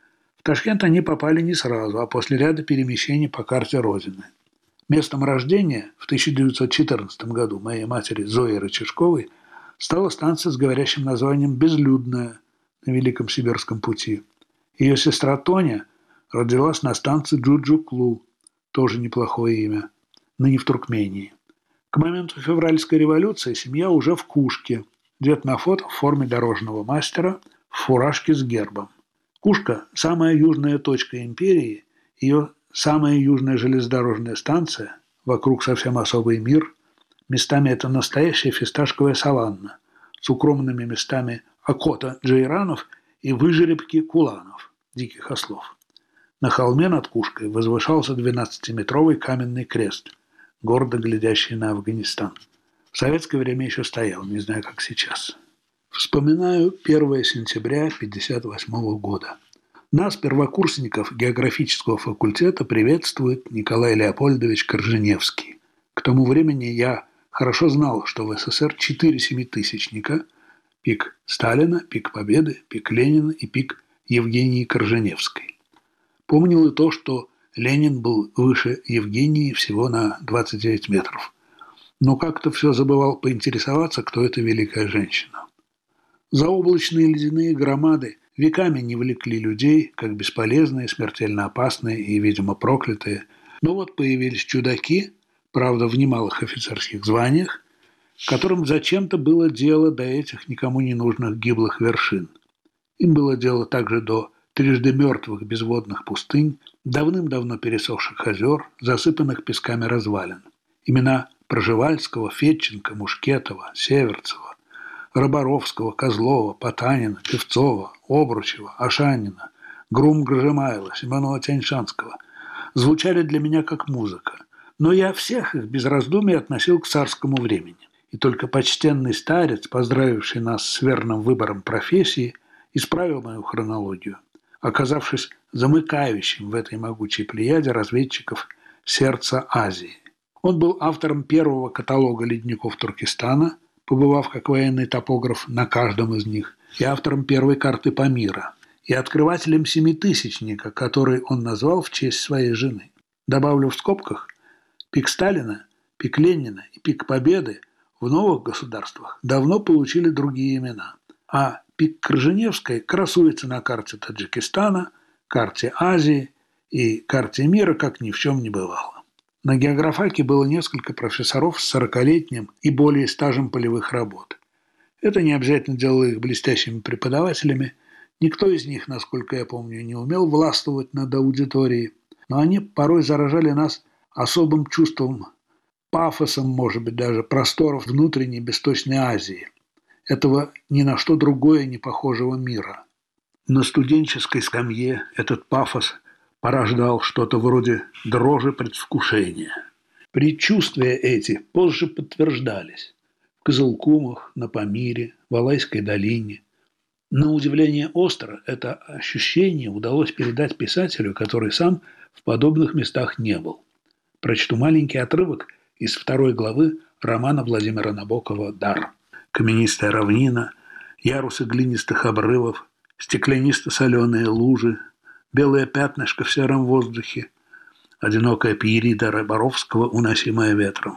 В Ташкент они попали не сразу, а после ряда перемещений по карте Родины. Местом рождения в 1914 году моей матери Зои Рычажковой стала станция с говорящим названием «Безлюдная» на Великом Сибирском пути. Ее сестра Тоня родилась на станции Джуджуклу, тоже неплохое имя, ныне в Туркмении. К моменту февральской революции семья уже в Кушке. Дед на фото в форме дорожного мастера, в фуражке с гербом. Кушка – самая южная точка империи, ее самая южная железнодорожная станция, вокруг совсем особый мир. Местами это настоящая фисташковая саванна с укромными местами окота джейранов и выжеребки куланов, диких ослов. На холме над Кушкой возвышался 12-метровый каменный крест, гордо глядящий на Афганистан. В советское время еще стоял, не знаю, как сейчас. Вспоминаю 1 сентября 1958 года. Нас, первокурсников географического факультета, приветствует Николай Леопольдович Корженевский. К тому времени я хорошо знал, что в СССР 4 семитысячника – пик Сталина, пик Победы, пик Ленина и пик Евгении Корженевской. Помнил и то, что Ленин был выше Евгении всего на 29 метров. Но как-то все забывал поинтересоваться, кто эта великая женщина. Заоблачные ледяные громады веками не влекли людей, как бесполезные, смертельно опасные и, видимо, проклятые. Но вот появились чудаки, правда, в немалых офицерских званиях, которым зачем-то было дело до этих никому не нужных гиблых вершин. Им было дело также до трижды мертвых безводных пустынь, давным-давно пересохших озер, засыпанных песками развалин. Имена Пржевальского, Федченко, Мушкетова, Северцева, Роборовского, Козлова, Потанина, Певцова, Обручева, Ашанина, Грум-Гржемайла, Семенова-Тяньшанского звучали для меня как музыка, но я всех их без раздумий относил к царскому времени. И только почтенный старец, поздравивший нас с верным выбором профессии, исправил мою хронологию, оказавшись замыкающим в этой могучей плеяде разведчиков сердца Азии. Он был автором первого каталога ледников Туркестана, побывав как военный топограф на каждом из них, и автором первой карты Памира, и открывателем семитысячника, который он назвал в честь своей жены. Добавлю в скобках, пик Сталина, пик Ленина и пик Победы в новых государствах давно получили другие имена, а пик Корженевской красуется на карте Таджикистана, карте Азии и карте мира, как ни в чем не бывало. На географаке было несколько профессоров с 40-летним и более стажем полевых работ. Это не обязательно делало их блестящими преподавателями. Никто из них, насколько я помню, не умел властвовать над аудиторией, но они порой заражали нас особым чувством, пафосом, может быть, даже просторов внутренней Бесточной Азии, этого ни на что другое не похожего мира. На студенческой скамье этот пафос порождал что-то вроде дрожи предвкушения. Предчувствия эти позже подтверждались в Кызылкумах, на Памире, в Алайской долине. На удивление остро это ощущение удалось передать писателю, который сам в подобных местах не был. Прочту маленький отрывок из 2 главы романа Владимира Набокова «Дар». Каменистая равнина, ярусы глинистых обрывов, стеклянисто-соленые лужи, белое пятнышко в сером воздухе, одинокая пиерида Роборовского, уносимая ветром.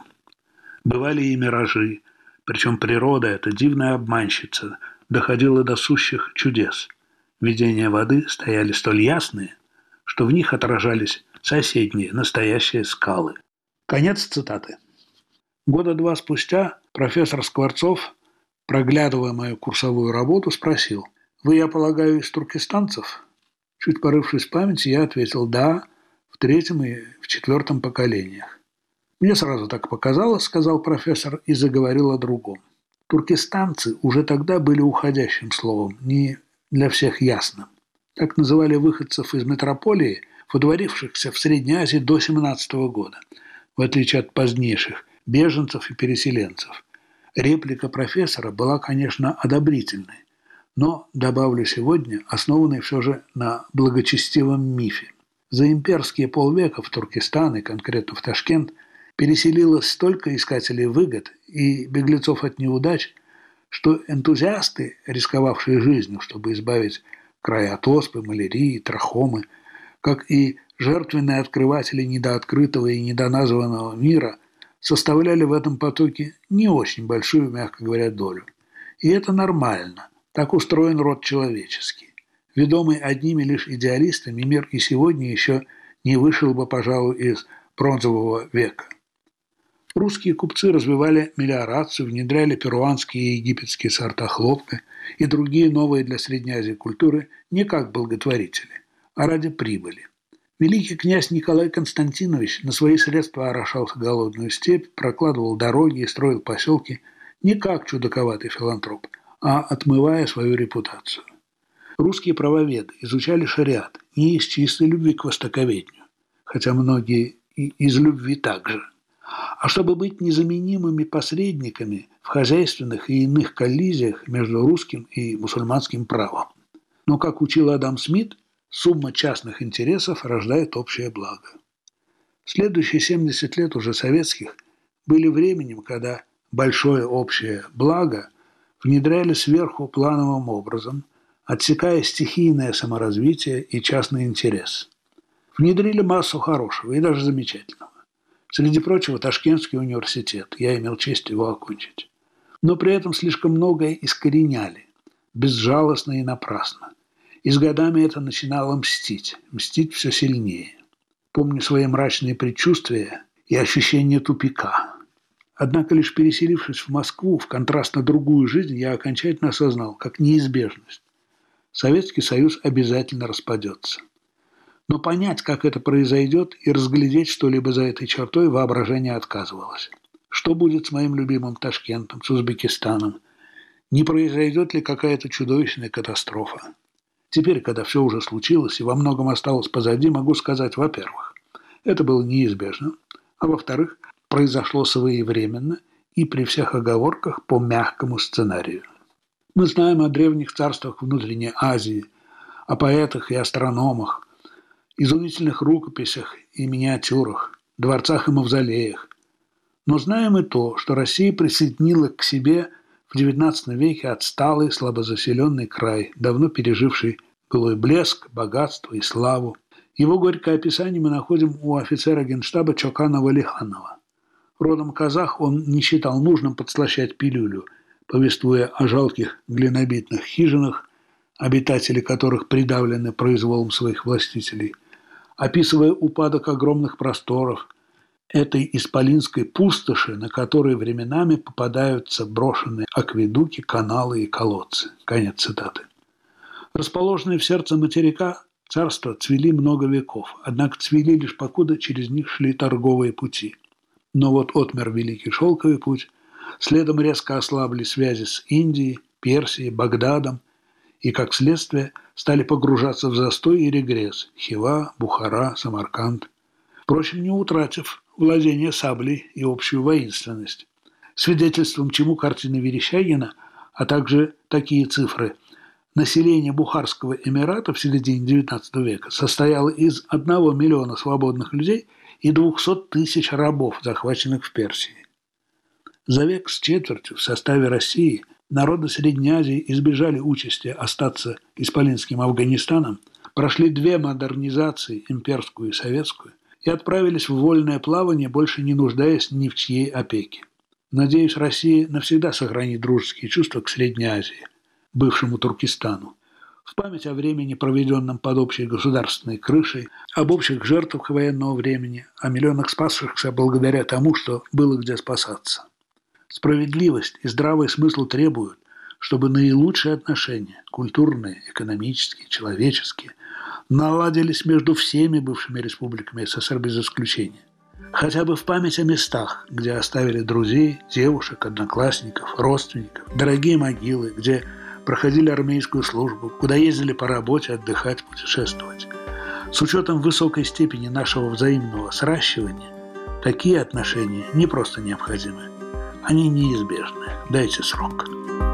Бывали и миражи, причем природа, эта дивная обманщица, доходила до сущих чудес. Видения воды стояли столь ясные, что в них отражались соседние, настоящие скалы. Конец цитаты. Года 2 спустя профессор Скворцов проглядывая мою курсовую работу, спросил: «Вы, я полагаю, из туркестанцев?» Чуть порывшись в памяти, я ответил: «Да, в третьем и в четвертом поколениях». «Мне сразу так показалось», — сказал профессор и заговорил о другом. Туркестанцы уже тогда были уходящим словом, не для всех ясным. Так называли выходцев из метрополии, водворившихся в Средней Азии до 17 года, в отличие от позднейших беженцев и переселенцев. Реплика профессора была, конечно, одобрительной, но, добавлю сегодня, основанной все же на благочестивом мифе. За имперские полвека в Туркестан и конкретно в Ташкент переселилось столько искателей выгод и беглецов от неудач, что энтузиасты, рисковавшие жизнью, чтобы избавить край от оспы, малярии, трахомы, как и жертвенные открыватели недооткрытого и недоназванного мира, составляли в этом потоке не очень большую, мягко говоря, долю. И это нормально. Так устроен род человеческий. Ведомый одними лишь идеалистами, мир и сегодня еще не вышел бы, пожалуй, из бронзового века. Русские купцы развивали мелиорацию, внедряли перуанские и египетские сорта хлопка и другие новые для Средней Азии культуры не как благотворители, а ради прибыли. Великий князь Николай Константинович на свои средства орошал голодную степь, прокладывал дороги и строил поселки не как чудаковатый филантроп, а отмывая свою репутацию. Русские правоведы изучали шариат не из чистой любви к востоковедению, хотя многие и из любви также, а чтобы быть незаменимыми посредниками в хозяйственных и иных коллизиях между русским и мусульманским правом. Но, как учил Адам Смит, сумма частных интересов рождает общее благо. Следующие 70 лет уже советских были временем, когда большое общее благо внедряли сверху плановым образом, отсекая стихийное саморазвитие и частный интерес. Внедрили массу хорошего и даже замечательного. Среди прочего, Ташкентский университет. Я имел честь его окончить. Но при этом слишком многое искореняли, безжалостно и напрасно. И с годами это начинало мстить все сильнее. Помню свои мрачные предчувствия и ощущение тупика. Однако лишь переселившись в Москву, в контраст на другую жизнь, я окончательно осознал, как неизбежность. Советский Союз обязательно распадется. Но понять, как это произойдет, и разглядеть что-либо за этой чертой воображение отказывалось. Что будет с моим любимым Ташкентом, с Узбекистаном? Не произойдет ли какая-то чудовищная катастрофа? Теперь, когда все уже случилось и во многом осталось позади, могу сказать, во-первых, это было неизбежно, а во-вторых, произошло своевременно и при всех оговорках по мягкому сценарию. Мы знаем о древних царствах внутренней Азии, о поэтах и астрономах, изумительных рукописях и миниатюрах, дворцах и мавзолеях. Но знаем и то, что Россия присоединила к себе в XIX веке отсталый, слабозаселенный край, давно переживший былой блеск, богатство и славу. Его горькое описание мы находим у офицера генштаба Чокана Валиханова. Родом казах, он не считал нужным подслащать пилюлю, повествуя о жалких глинобитных хижинах, обитатели которых придавлены произволом своих властителей, описывая упадок огромных просторов, этой исполинской пустоши, на которой временами попадаются брошенные акведуки, каналы и колодцы. Конец цитаты. Расположенные в сердце материка царства цвели много веков, однако цвели лишь покуда через них шли торговые пути. Но вот отмер Великий Шелковый путь, следом резко ослабли связи с Индией, Персией, Багдадом, и, как следствие, стали погружаться в застой и регресс – Хива, Бухара, Самарканд. Впрочем, не утратив владение саблей и общую воинственность. Свидетельством чему картины Верещагина, а также такие цифры. Население Бухарского эмирата в середине XIX века состояло из 1 миллиона свободных людей и 200 тысяч рабов, захваченных в Персии. За век с четвертью в составе России народы Средней Азии избежали участи остаться исполинским Афганистаном, прошли 2 модернизации, имперскую и советскую, и отправились в вольное плавание, больше не нуждаясь ни в чьей опеке. Надеюсь, Россия навсегда сохранит дружеские чувства к Средней Азии, бывшему Туркестану, в память о времени, проведенном под общей государственной крышей, об общих жертвах военного времени, о миллионах спасшихся благодаря тому, что было где спасаться. Справедливость и здравый смысл требуют, чтобы наилучшие отношения, культурные, экономические, человеческие, наладились между всеми бывшими республиками СССР без исключения. Хотя бы в память о местах, где оставили друзей, девушек, одноклассников, родственников, дорогие могилы, где проходили армейскую службу, куда ездили по работе, отдыхать, путешествовать. С учетом высокой степени нашего взаимного сращивания, такие отношения не просто необходимы, они неизбежны. Дайте срок.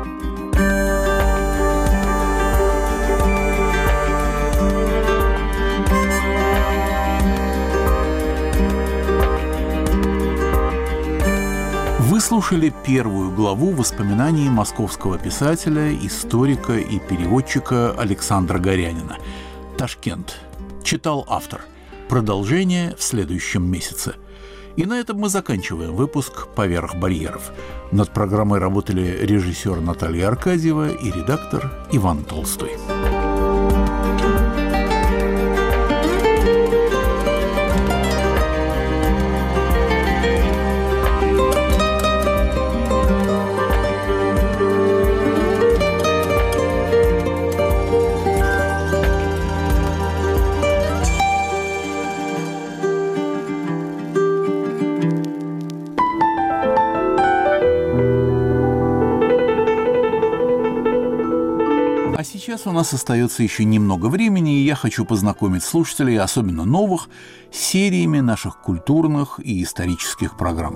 Вы слушали первую главу воспоминаний московского писателя, историка и переводчика Александра Горянина. «Ташкент». Читал автор. Продолжение в следующем месяце. И на этом мы заканчиваем выпуск «Поверх барьеров». Над программой работали режиссер Наталья Аркадьева и редактор Иван Толстой. Сейчас у нас остается еще немного времени, и я хочу познакомить слушателей, особенно новых, с сериями наших культурных и исторических программ.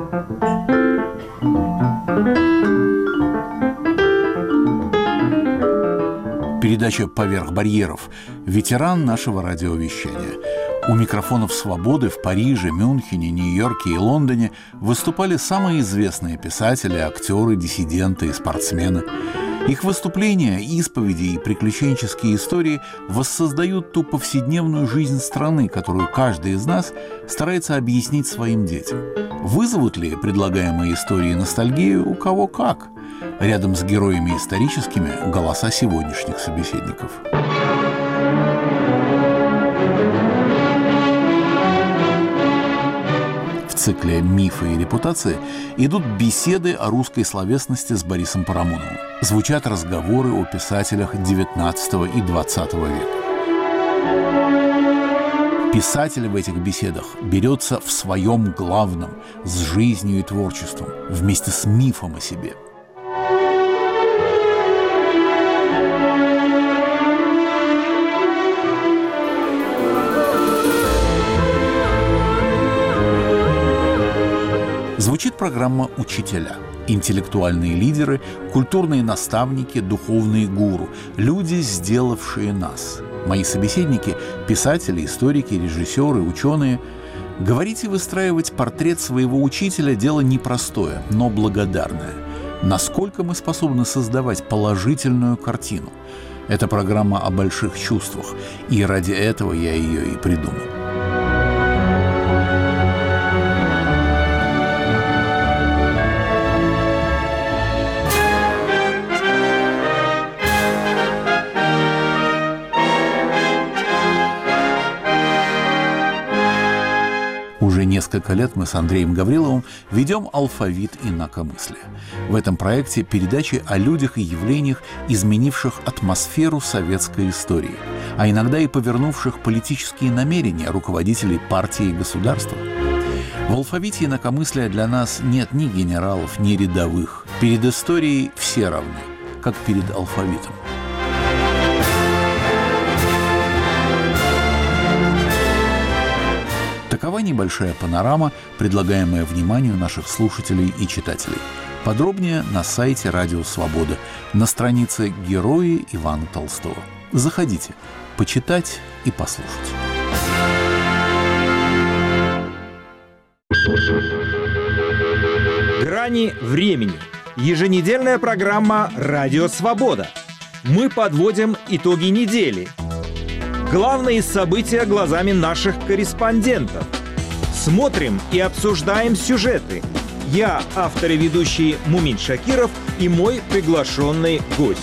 Передача «Поверх барьеров» – ветеран нашего радиовещания. У микрофонов «Свободы» в Париже, Мюнхене, Нью-Йорке и Лондоне выступали самые известные писатели, актеры, диссиденты и спортсмены. Их выступления, исповеди и приключенческие истории воссоздают ту повседневную жизнь страны, которую каждый из нас старается объяснить своим детям. Вызовут ли предлагаемые истории ностальгию у кого как? Рядом с героями историческими голоса сегодняшних собеседников. В цикле «Мифы и репутации» идут беседы о русской словесности с Борисом Парамоновым. Звучат разговоры о писателях XIX и XX века. Писатель в этих беседах берется в своем главном, с жизнью и творчеством, вместе с мифом о себе. Звучит программа «Учителя». Интеллектуальные лидеры, культурные наставники, духовные гуру, люди, сделавшие нас. Мои собеседники – писатели, историки, режиссеры, ученые. Говорить и выстраивать портрет своего учителя – дело непростое, но благодарное. Насколько мы способны создавать положительную картину? Это программа о больших чувствах, и ради этого я ее и придумал. Уже несколько лет мы с Андреем Гавриловым ведем «Алфавит инакомыслия». В этом проекте передачи о людях и явлениях, изменивших атмосферу советской истории, а иногда и повернувших политические намерения руководителей партии и государства. В «Алфавите инакомыслия» для нас нет ни генералов, ни рядовых. Перед историей все равны, как перед алфавитом. Такова небольшая панорама, предлагаемая вниманию наших слушателей и читателей. Подробнее на сайте «Радио Свобода», на странице «Герои» Ивана Толстого. Заходите, почитать и послушать. «Грани времени». Еженедельная программа «Радио Свобода». Мы подводим итоги недели. Главные события глазами наших корреспондентов. Смотрим и обсуждаем сюжеты. Я, автор и ведущий Мумин Шакиров, и мой приглашенный гость.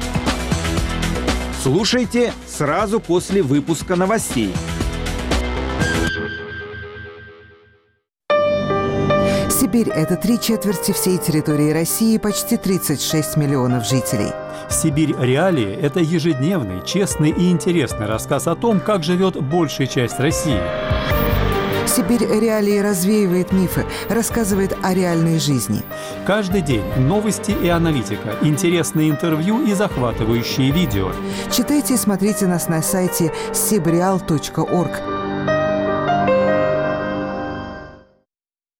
Слушайте сразу после выпуска новостей. Сибирь – это 3/4 всей территории России, почти 36 миллионов жителей. «Сибирь. Реалии» – это ежедневный, честный и интересный рассказ о том, как живет большая часть России. «Сибирь. Реалии» развеивает мифы, рассказывает о реальной жизни. Каждый день новости и аналитика, интересные интервью и захватывающие видео. Читайте и смотрите нас на сайте sibreal.org